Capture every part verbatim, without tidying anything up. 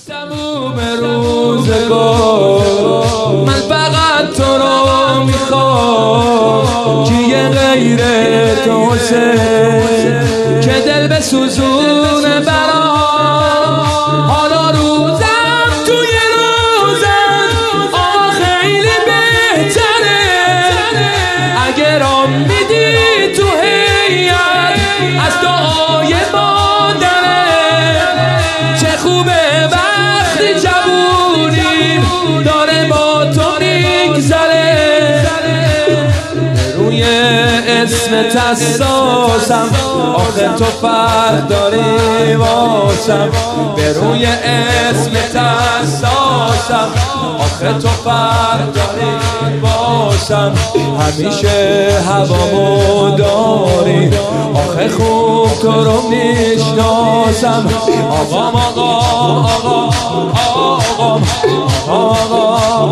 تموم روزگار من فقط تو رو میخوام، کیه غیر تو حسین که دل بسوزونه برام. حالا روزم توی روزم آقا خیلی بهتره، اگر آم میدی تو هیئت از دعای مادره. چه خوبه وقتی جوونیم داره با تو میگذره، روی اسمت اساسم آخه تو فرق داری واسم، به روی اسمت اساسم آخه تو فرق داری واسم. همیشه هوامو داری آخه خوب تو رو میشناسم. آقام آقا آقا آقام آقا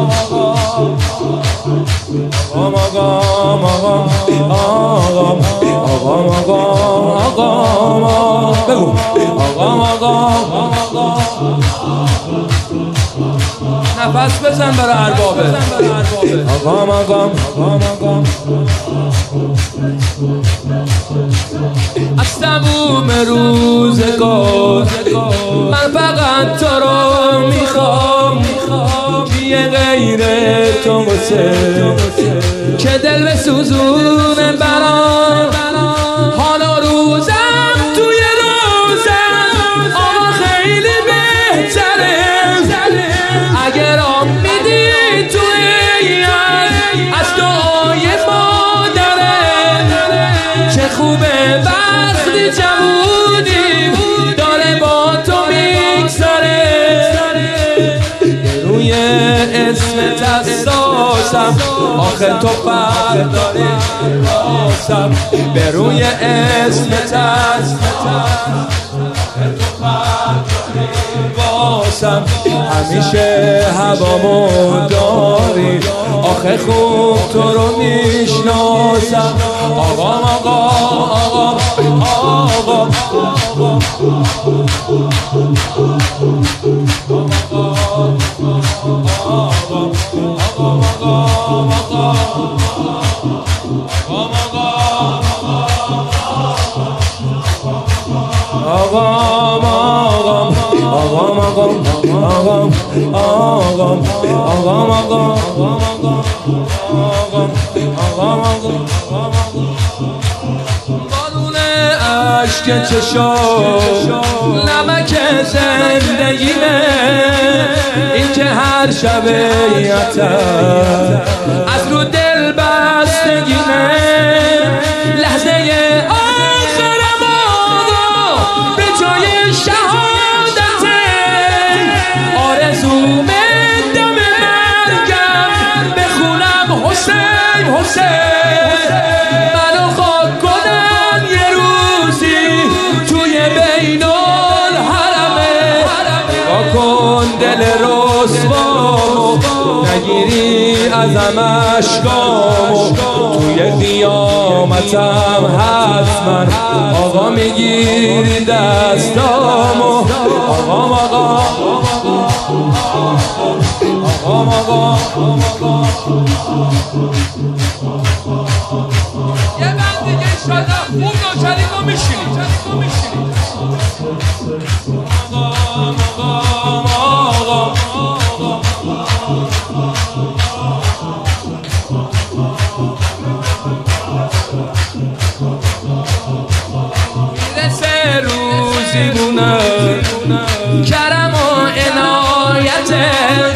آقام آقام آقام آقام آقام آقام آقام بگو آقام آقام نفس بزن برای اربابه. آقام آقام آقام آقام از تموم روزگار من فقط تو رو میخوام، کیه غیر تو حسین که دل بسوزونه برام. حالا روزم توی روزم آقا خیلی بهتره، اگر آم میدی تو هیئت از دعای مادره. چه خوبه وقتی جوونیم داره با تو میگذره، روی اسمت اساسم آخه تو فرق داری واسم، به روی اسمت اساسم آخه تو فرق داری واسم. همیشه هوامو داری آخه خوب تو رو میشناسم. آقام آقا آقام آقام آقام آقام آقام آقام آقام آقام آقام آقام آقام بارون عشق چشم نمک زندگیمه، این که هر شب یتم از رو دل بستگیمه. لحظه آخرم آقا به جای شهادته، آرزومه دم مرگم بخونم حسین حسین. منو خاک کنن یه روزی توی بین الحرمه، نگاه کن دل رسوامو نگیری ازم اشکامو، توی قیامتم حتما آقا میگیری دستامو. آقام آقا آقام آقا یه بند دیگه انشالله خوب نوچریم و میشینیم. آقام آقام آقام میرسه روزی بونه کرم و عنایته،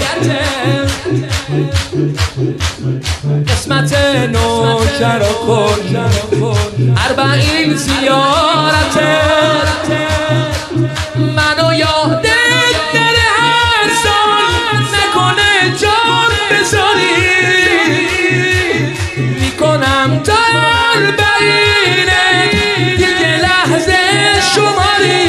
قسمت نوکر و کن اربعین زیارته. منو یادت نره هر سال نکنه جان بذاری، میکنم تا اربعینه دیگه لحظه شماری.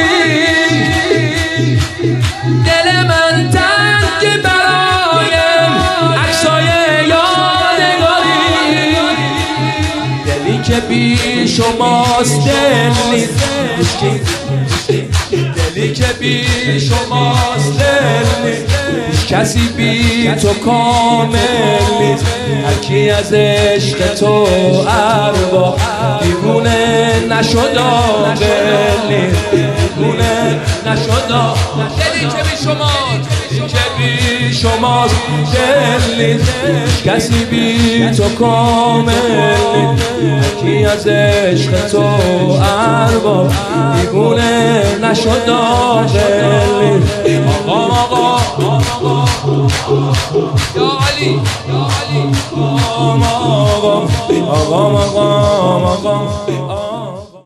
دل من تنگ برایم عکسای یادگاری، دلی که بی شماست دل نیست، دلی که بی شماست دل نیست، کسی بی تو کامل نیست. هرکی از عشق تو ارباب دیوونه نشد عاقل نیست، دیوونه نشد عاقل. دلی که بی شماست، که بی شماست دل نیست، کسی بی تو کامل نیست. هرکی از عشق تو ارباب دیوونه نشد عاقل نیست. آقا آقا یا علی یا علی آقا آقا آقا آقا